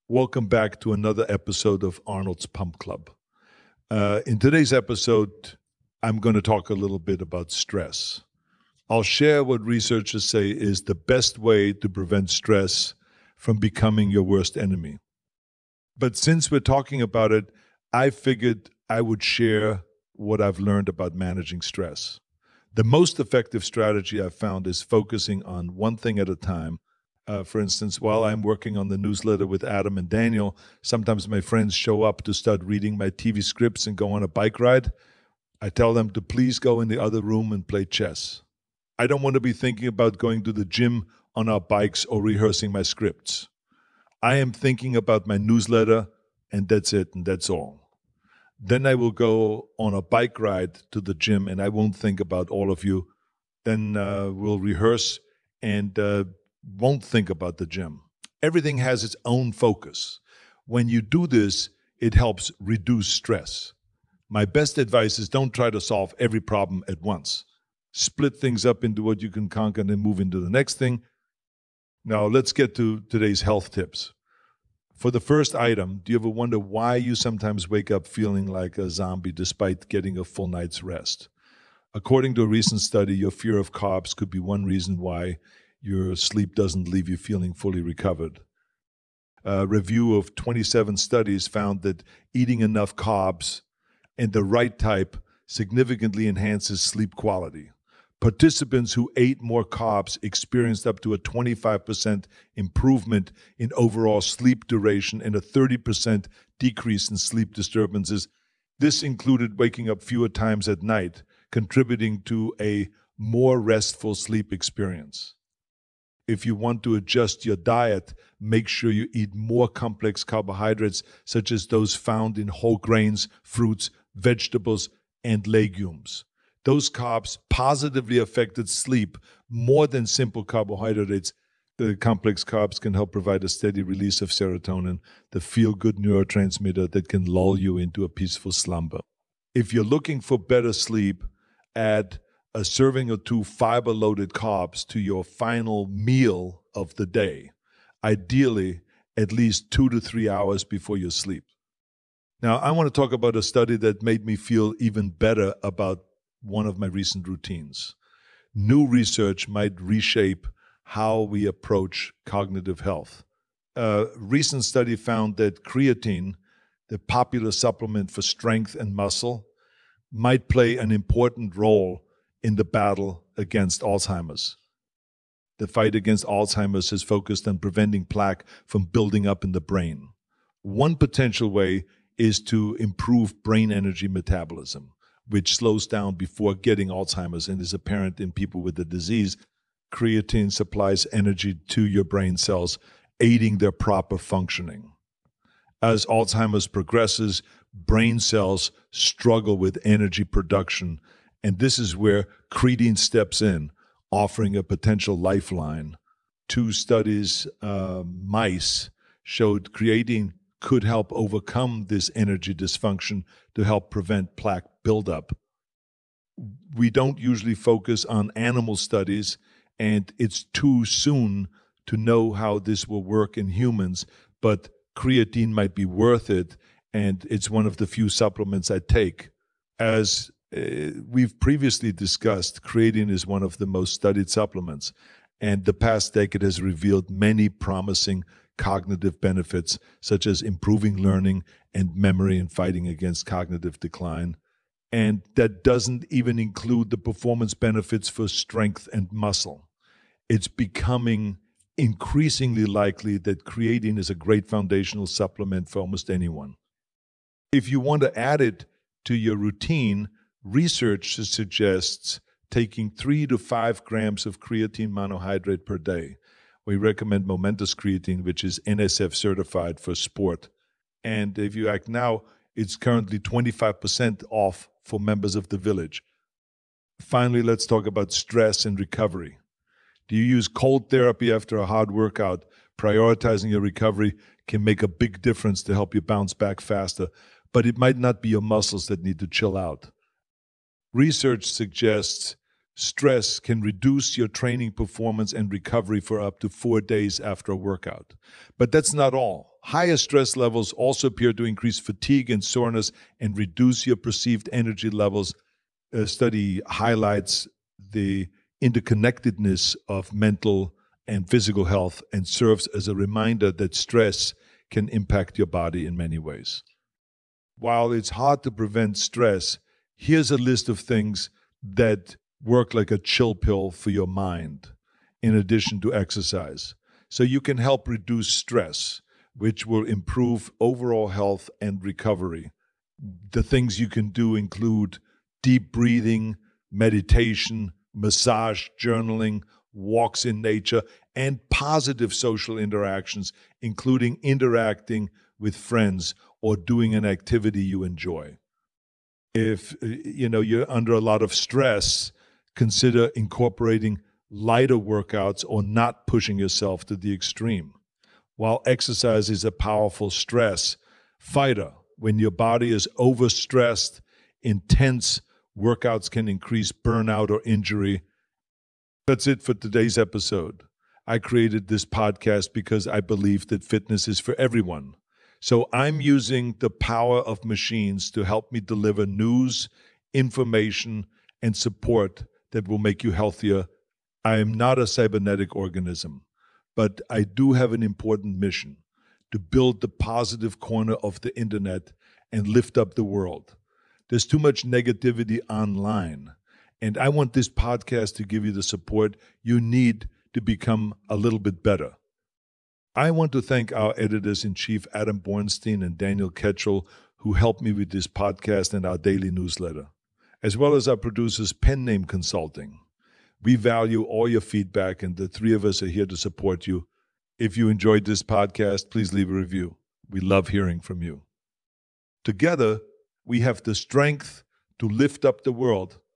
Welcome back to another episode of Arnold's Pump Club. In today's episode, I'm going to talk a little bit about stress. I'll share what researchers say is the best way to prevent stress from becoming your worst enemy. But since we're talking about it, I figured I would share what I've learned about managing stress. The most effective strategy I've found is focusing on one thing at a time. For instance, while I'm working on the newsletter with Adam and Daniel, sometimes my friends show up to start reading my TV scripts and go on a bike ride. I tell them to please go in the other room and play chess. I don't want to be thinking about going to the gym on our bikes or rehearsing my scripts. I am thinking about my newsletter, and that's it, and that's all. Then I will go on a bike ride to the gym, and I won't think about all of you. Then we'll rehearse and won't think about the gym. Everything has its own focus. When you do this, it helps reduce stress. My best advice is don't try to solve every problem at once. Split things up into what you can conquer and then move into the next thing. Now, let's get to today's health tips. For the first item, do you ever wonder why you sometimes wake up feeling like a zombie despite getting a full night's rest? According to a recent study, your fear of carbs could be one reason why your sleep doesn't leave you feeling fully recovered. A review of 27 studies found that eating enough carbs and the right type significantly enhances sleep quality. Participants who ate more carbs experienced up to a 25% improvement in overall sleep duration and a 30% decrease in sleep disturbances. This included waking up fewer times at night, contributing to a more restful sleep experience. If you want to adjust your diet, make sure you eat more complex carbohydrates, such as those found in whole grains, fruits, vegetables, and legumes. Those carbs positively affected sleep more than simple carbohydrates. The complex carbs can help provide a steady release of serotonin, the feel-good neurotransmitter that can lull you into a peaceful slumber. If you're looking for better sleep, add a serving or two fiber-loaded carbs to your final meal of the day, ideally at least 2 to 3 hours before you sleep. Now, I want to talk about a study that made me feel even better about one of my recent routines. New research might reshape how we approach cognitive health. A recent study found that creatine, the popular supplement for strength and muscle, might play an important role in the battle against Alzheimer's. The fight against Alzheimer's is focused on preventing plaque from building up in the brain. One potential way is to improve brain energy metabolism, which slows down before getting Alzheimer's and is apparent in people with the disease. Creatine supplies energy to your brain cells, aiding their proper functioning. As Alzheimer's progresses, brain cells struggle with energy production, and this is where creatine steps in, offering a potential lifeline. 2 studies, mice, showed creatine could help overcome this energy dysfunction to help prevent plaque buildup. We don't usually focus on animal studies, and it's too soon to know how this will work in humans, but creatine might be worth it, and it's one of the few supplements I take. As we've previously discussed, creatine is one of the most studied supplements, and the past decade has revealed many promising cognitive benefits, such as improving learning and memory and fighting against cognitive decline. And that doesn't even include the performance benefits for strength and muscle. It's becoming increasingly likely that creatine is a great foundational supplement for almost anyone. If you want to add it to your routine, research suggests taking 3 to 5 grams of creatine monohydrate per day. We recommend Momentous Creatine, which is NSF certified for sport. And if you act now, it's currently 25% off for members of the village. Finally, let's talk about stress and recovery. Do you use cold therapy after a hard workout? Prioritizing your recovery can make a big difference to help you bounce back faster, but it might not be your muscles that need to chill out. Research suggests stress can reduce your training performance and recovery for up to 4 days after a workout. But that's not all. higher stress levels also appear to increase fatigue and soreness and reduce your perceived energy levels. A study highlights the interconnectedness of mental and physical health and serves as a reminder that stress can impact your body in many ways. While it's hard to prevent stress, here's a list of things that work like a chill pill for your mind, in addition to exercise. So you can help reduce stress, which will improve overall health and recovery. The things you can do include deep breathing, meditation, massage, journaling, walks in nature, and positive social interactions, including interacting with friends or doing an activity you enjoy. If you're under a lot of stress, consider incorporating lighter workouts or not pushing yourself to the extreme. While exercise is a powerful stress fighter, when your body is overstressed, intense workouts can increase burnout or injury. That's it for today's episode. I created this podcast because I believe that fitness is for everyone. So I'm using the power of machines to help me deliver news, information, and support that will make you healthier. I am not a cybernetic organism, but I do have an important mission to build the positive corner of the internet and lift up the world. There's too much negativity online, and I want this podcast to give you the support you need to become a little bit better. I want to thank our editors-in-chief, Adam Bornstein and Daniel Ketchell, who helped me with this podcast and our daily newsletter, as well as our producers, Pen Name Consulting. We value all your feedback, and the three of us are here to support you. If you enjoyed this podcast, please leave a review. We love hearing from you. Together, we have the strength to lift up the world